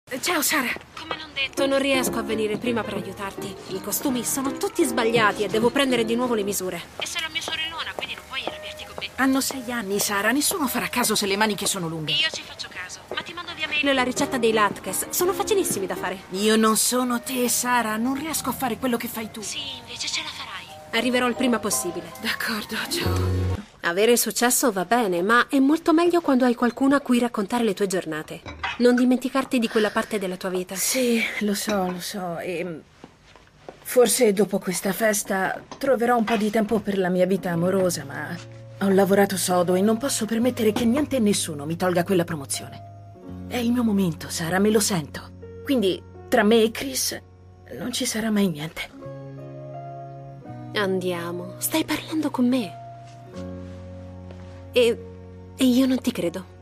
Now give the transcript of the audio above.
Ciao, Sara. Come non detto, non riesco a venire prima per aiutarti. I costumi sono tutti sbagliati e devo prendere di nuovo le misure. E sei la mia sorellona, quindi non puoi arrabbiarti con me. Hanno 6 anni, Sara. Nessuno farà caso se le maniche sono lunghe. Io ci faccio caso. Ma ti mando via mail la ricetta dei latkes. Sono facilissimi da fare. Io non sono te, Sara. Non riesco a fare quello che fai tu. Sì, invece ce la farai. Arriverò il prima possibile. D'accordo, ciao. Avere successo va bene, ma è molto meglio quando hai qualcuno a cui raccontare le tue giornate. Non dimenticarti di quella parte della tua vita. Sì, lo so. E forse dopo questa festa troverò un po' di tempo per la mia vita amorosa, ma ho lavorato sodo e non posso permettere che niente e nessuno mi tolga quella promozione. È il mio momento, Sara, me lo sento. Quindi, tra me e Chris, non ci sarà mai niente. Andiamo, stai parlando con me. E io non ti credo.